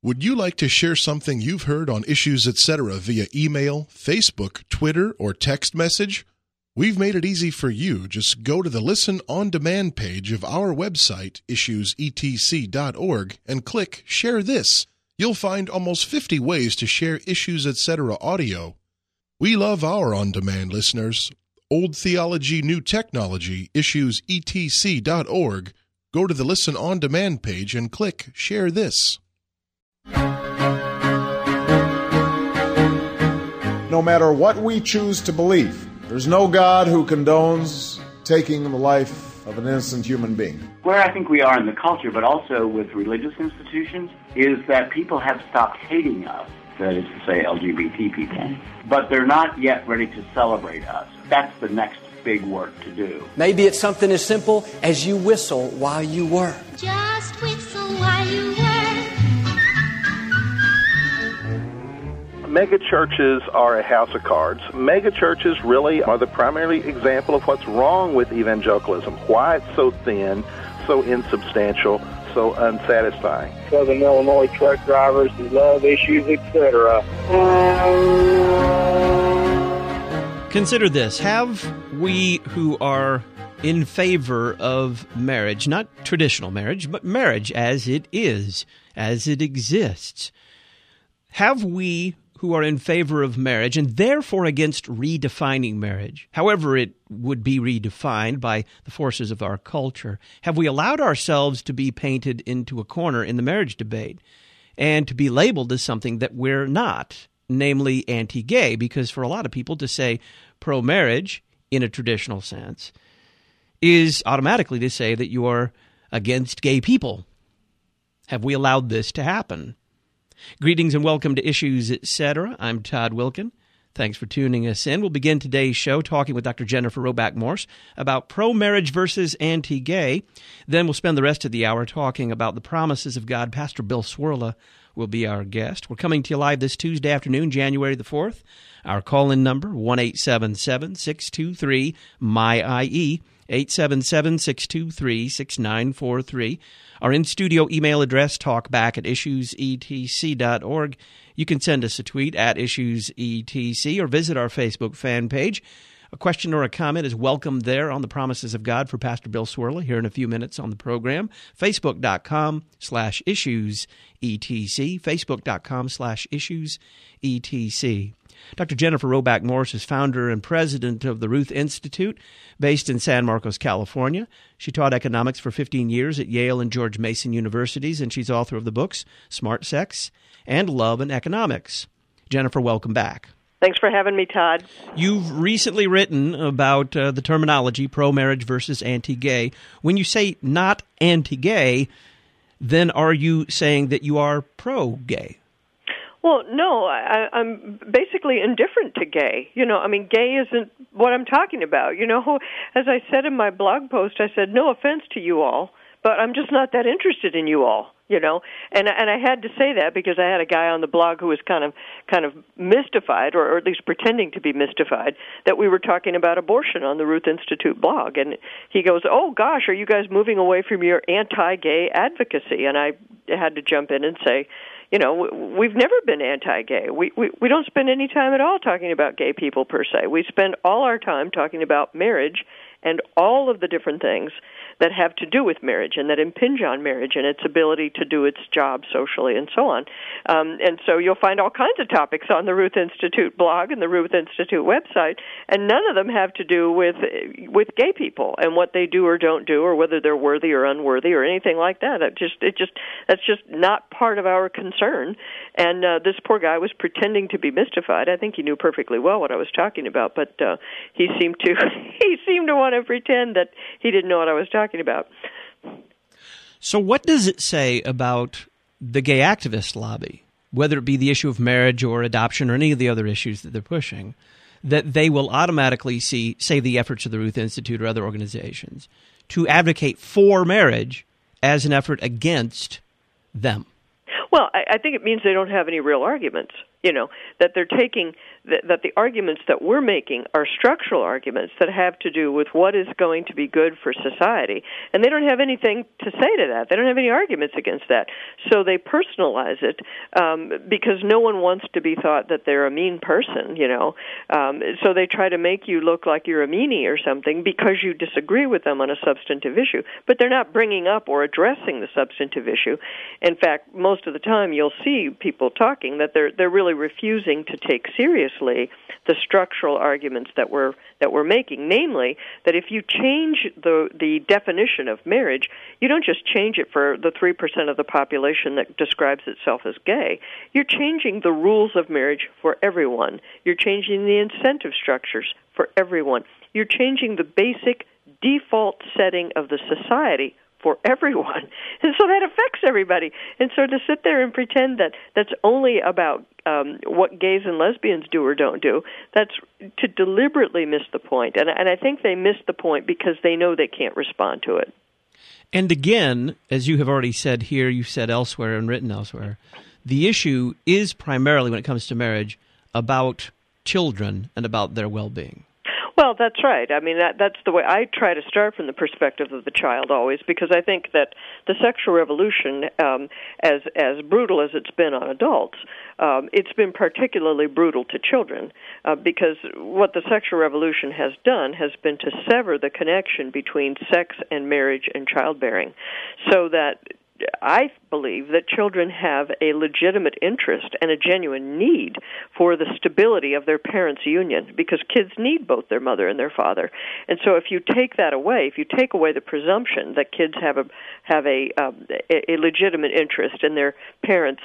Would you like to share something you've heard on Issues Etc. via email, Facebook, Twitter, or text message? We've made it easy for you. Just go to the Listen On Demand page of our website, issuesetc.org, and click Share This. You'll find almost 50 ways to share Issues Etc. audio. We love our on-demand listeners. Old Theology, New Technology, issuesetc.org. Go to the Listen On Demand page and click Share This. No matter what we choose to believe, there's no God who condones taking the life of an innocent human being. Where I think we are in the culture, but also with religious institutions, is that people have stopped hating us, that is to say LGBT people, but they're not yet ready to celebrate us. That's the next big work to do. Maybe it's something as simple as you whistle while you work. Just whistle while you work. Mega churches are a house of cards. Mega churches really are the primary example of what's wrong with evangelicalism, why it's so thin, so insubstantial, so unsatisfying. Southern Illinois truck drivers who love Issues, etc. Consider this. Have we who are in favor of marriage, not traditional marriage, but marriage as it is, as it exists, have we who are in favor of marriage and therefore against redefining marriage, however it would be redefined by the forces of our culture, have we allowed ourselves to be painted into a corner in the marriage debate and to be labeled as something that we're not, namely anti-gay? Because for a lot of people to say pro-marriage in a traditional sense is automatically to say that you are against gay people. Have we allowed this to happen? Greetings and welcome to Issues Etc. I'm Todd Wilkin. Thanks for tuning us in. We'll begin today's show talking with Dr. Jennifer Roback Morse about pro-marriage versus anti-gay. Then we'll spend the rest of the hour talking about the promises of God. Pastor Bill Cwirla will be our guest. We're coming to you live this Tuesday afternoon, January the 4th. Our call-in number, 1-877-623-MY-IE, 877-623-6943. Our in-studio email address, talkback@issuesetc.org. You can send us a tweet at issuesetc or visit our Facebook fan page. A question or a comment is welcome there on the promises of God for Pastor Bill Cwirla here in a few minutes on the program. Facebook.com/issuesetc, Facebook.com/issuesetc. Dr. Jennifer Roback Morse is founder and president of the Ruth Institute, based in San Marcos, California. She taught economics for 15 years at Yale and George Mason Universities, and she's author of the books Smart Sex and Love and Economics. Jennifer, welcome back. Thanks for having me, Todd. You've recently written about the terminology pro-marriage versus anti-gay. When you say not anti-gay, then are you saying that you are pro-gay? Well, no, I'm basically indifferent to gay. Gay isn't what I'm talking about. As I said in my blog post, I said, no offense to you all, but I'm just not that interested in you all. And I had to say that because I had a guy on the blog who was kind of mystified, or at least pretending to be mystified, that we were talking about abortion on the Ruth Institute blog. And he goes, oh, gosh, are you guys moving away from your anti-gay advocacy? And I had to jump in and say, we've never been anti-gay. We don't spend any time at all talking about gay people per se. We spend all our time talking about marriage and all of the different things that have to do with marriage and that impinge on marriage and its ability to do its job socially and so on. And so you'll find all kinds of topics on the Ruth Institute blog and the Ruth Institute website, and none of them have to do with gay people and what they do or don't do or whether they're worthy or unworthy or anything like that. That's just not part of our concern. And this poor guy was pretending to be mystified. I think he knew perfectly well what I was talking about, but he seemed to want to pretend that he didn't know what I was talking about. So what does it say about the gay activist lobby, whether it be the issue of marriage or adoption or any of the other issues that they're pushing, that they will automatically say the efforts of the Ruth Institute or other organizations to advocate for marriage as an effort against them? Well, I think it means they don't have any real arguments. that they're taking that the arguments that we're making are structural arguments that have to do with what is going to be good for society, and they don't have anything to say to that. They don't have any arguments against that. So they personalize it because no one wants to be thought that they're a mean person, So they try to make you look like you're a meanie or something because you disagree with them on a substantive issue, but they're not bringing up or addressing the substantive issue. In fact, most of the time you'll see people talking that they're really refusing to take seriously the structural arguments that we're making, namely that if you change the definition of marriage, you don't just change it for the 3% of the population that describes itself as gay. You're changing the rules of marriage for everyone. You're changing the incentive structures for everyone. You're changing the basic default setting of the society for everyone. And so that affects everybody. And so to sit there and pretend that that's only about what gays and lesbians do or don't do, that's to deliberately miss the point. And I think they miss the point because they know they can't respond to it. And again, as you have already said here, you've said elsewhere and written elsewhere, the issue is primarily, when it comes to marriage, about children and about their well-being. Well, that's right. I mean, that's the way I try to start, from the perspective of the child always, because I think that the sexual revolution, as brutal as it's been on adults, it's been particularly brutal to children, because what the sexual revolution has done has been to sever the connection between sex and marriage and childbearing, so that I believe that children have a legitimate interest and a genuine need for the stability of their parents' union, because kids need both their mother and their father. And so if you take that away, if you take away the presumption that kids have a legitimate interest in their parents,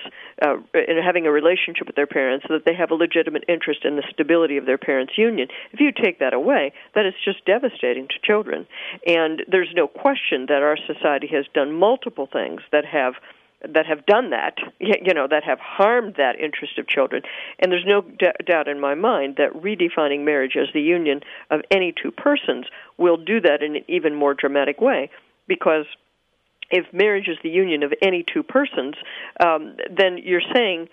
in having a relationship with their parents, so that they have a legitimate interest in the stability of their parents' union, if you take that away, that is just devastating to children. And there's no question that our society has done multiple things that have done that, that have harmed that interest of children. And there's no doubt in my mind that redefining marriage as the union of any two persons will do that in an even more dramatic way, because if marriage is the union of any two persons, then you're saying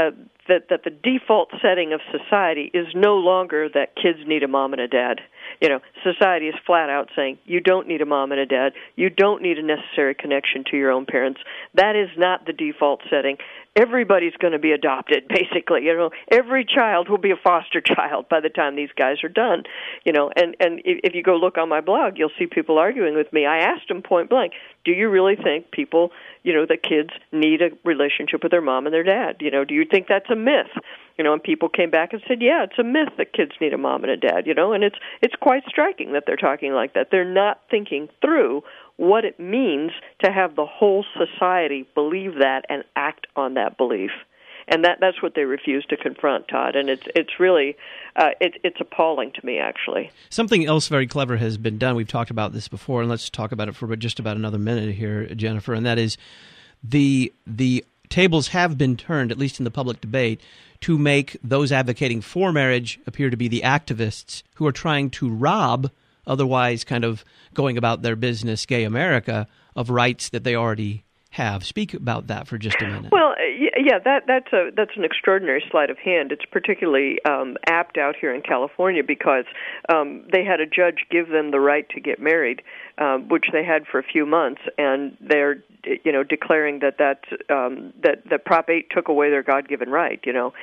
that the default setting of society is no longer that kids need a mom and a dad. Society is flat out saying you don't need a mom and a dad. You don't need a necessary connection to your own parents. That is not the default setting. Everybody's going to be adopted, basically. Every child will be a foster child by the time these guys are done. And if you go look on my blog, you'll see people arguing with me. I asked them point blank, do you really think people, that kids need a relationship with their mom and their dad? Do you think that's a myth? And people came back and said, yeah, it's a myth that kids need a mom and a dad, and it's quite striking that they're talking like that. They're not thinking through what it means to have the whole society believe that and act on that belief. And that's what they refuse to confront, Todd. And it's really it's appalling to me, actually. Something else very clever has been done. We've talked about this before, and let's talk about it for just about another minute here, Jennifer. And that is the tables have been turned, at least in the public debate, to make those advocating for marriage appear to be the activists who are trying to rob otherwise kind of going about their business, gay America, of rights that they already have. Speak about that for just a minute. Well, yeah, that's an extraordinary sleight of hand. It's particularly apt out here in California because they had a judge give them the right to get married, which they had for a few months, and they're declaring that Prop 8 took away their God-given right.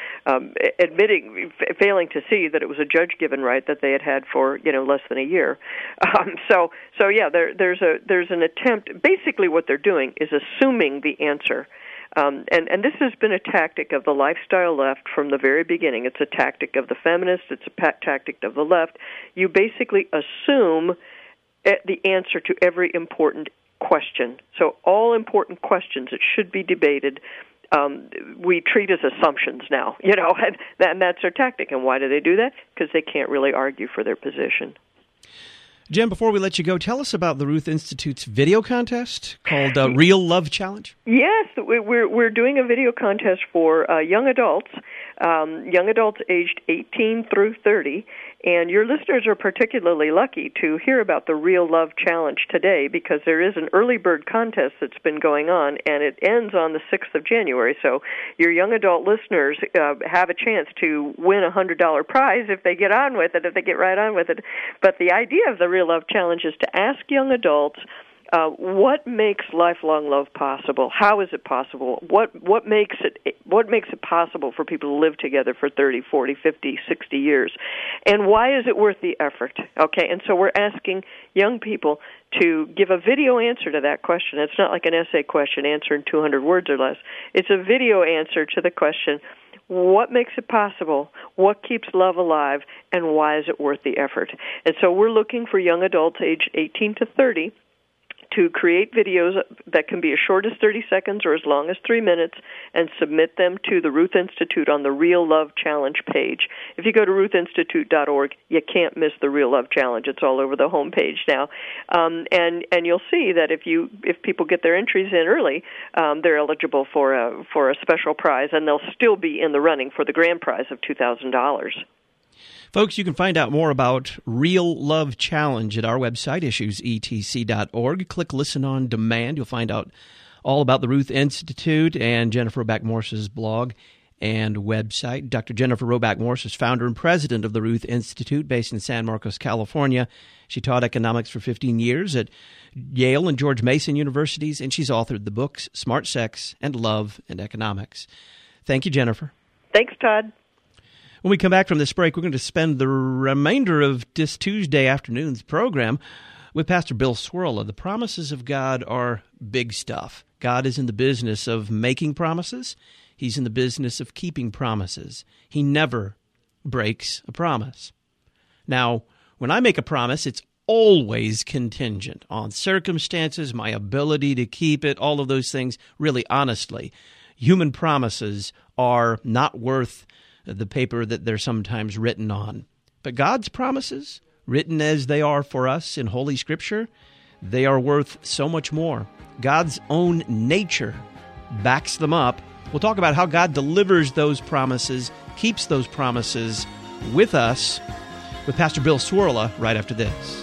Failing to see that it was a judge-given right that they had for less than a year. So yeah, there's an attempt. Basically, what they're doing is assuming the answer. And this has been a tactic of the lifestyle left from the very beginning. It's a tactic of the feminists. It's a tactic of the left. You basically assume the answer to every important question. So all important questions that should be debated, we treat as assumptions now, and that's their tactic. And why do they do that? Because they can't really argue for their position. Jen, before we let you go, tell us about the Ruth Institute's video contest called Real Love Challenge. Yes, we're doing a video contest for young adults young adults aged 18 through 30. And your listeners are particularly lucky to hear about the Real Love Challenge today because there is an early bird contest that's been going on, and it ends on the 6th of January. So your young adult listeners have a chance to win a $100 prize if they get on with it, if they get right on with it. But the idea of the Real Love Challenge is to ask young adults, what makes lifelong love possible? How is it possible? What makes it possible for people to live together for 30, 40, 50, 60 years? And why is it worth the effort? Okay, and so we're asking young people to give a video answer to that question. It's not like an essay question, answer in 200 words or less. It's a video answer to the question, what makes it possible? What keeps love alive? And why is it worth the effort? And so we're looking for young adults aged 18 to 30 to create videos that can be as short as 30 seconds or as long as 3 minutes and submit them to the Ruth Institute on the Real Love Challenge page. If you go to ruthinstitute.org, you can't miss the Real Love Challenge. It's all over the home page now. And you'll see that if people get their entries in early, they're eligible for a special prize, and they'll still be in the running for the grand prize of $2,000. Folks, you can find out more about Real Love Challenge at our website, issuesetc.org. Click Listen on Demand. You'll find out all about the Ruth Institute and Jennifer Roback Morse's blog and website. Dr. Jennifer Roback Morse is founder and president of the Ruth Institute based in San Marcos, California. She taught economics for 15 years at Yale and George Mason universities, and she's authored the books Smart Sex and Love and Economics. Thank you, Jennifer. Thanks, Todd. When we come back from this break, we're going to spend the remainder of this Tuesday afternoon's program with Pastor Bill Cwirla. The promises of God are big stuff. God is in the business of making promises. He's in the business of keeping promises. He never breaks a promise. Now, when I make a promise, it's always contingent on circumstances, my ability to keep it, all of those things. Really, honestly, human promises are not worth the paper that they're sometimes written on. But God's promises, written as they are for us in Holy Scripture, they are worth so much more. God's own nature backs them up. We'll talk about how God delivers those promises, keeps those promises with us with Pastor Bill Cwirla right after this.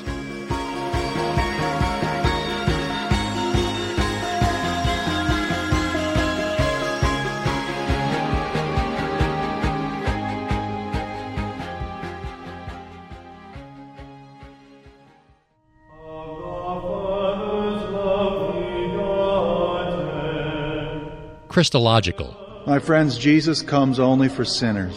Christological. My friends, Jesus comes only for sinners.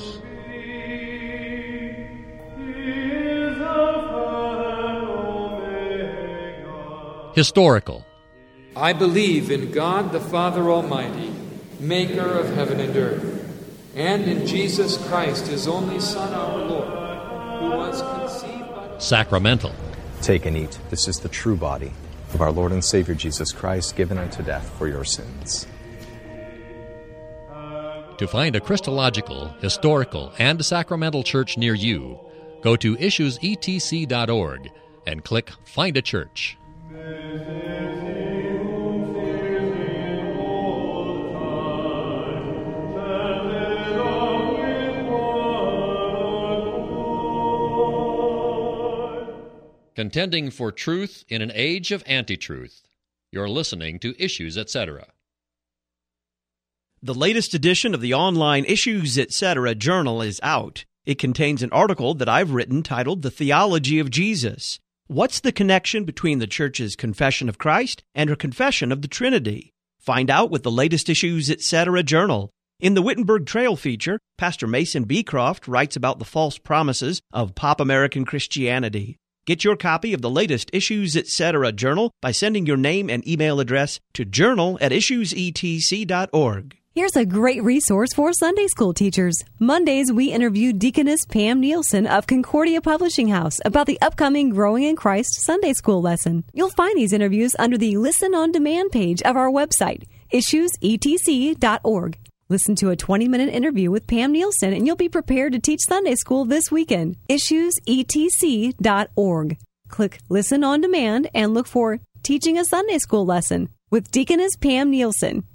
Historical. I believe in God the Father Almighty, maker of heaven and earth, and in Jesus Christ, his only Son, our Lord, who was conceived by... Sacramental. Take and eat. This is the true body of our Lord and Savior Jesus Christ, given unto death for your sins. To find a Christological, historical, and sacramental church near you, go to issuesetc.org and click Find a Church. Contending for truth in an age of anti-truth. You're listening to Issues, Etc. The latest edition of the online Issues, Etc. journal is out. It contains an article that I've written titled The Theology of Jesus. What's the connection between the Church's confession of Christ and her confession of the Trinity? Find out with the latest Issues, Etc. journal. In the Wittenberg Trail feature, Pastor Mason Beecroft writes about the false promises of pop American Christianity. Get your copy of the latest Issues, Etc. journal by sending your name and email address to journal@issuesetc.org. Here's a great resource for Sunday school teachers. Mondays, we interview Deaconess Pam Nielsen of Concordia Publishing House about the upcoming Growing in Christ Sunday school lesson. You'll find these interviews under the Listen on Demand page of our website, issuesetc.org. Listen to a 20-minute interview with Pam Nielsen, and you'll be prepared to teach Sunday school this weekend. issuesetc.org. Click Listen on Demand and look for Teaching a Sunday School Lesson with Deaconess Pam Nielsen.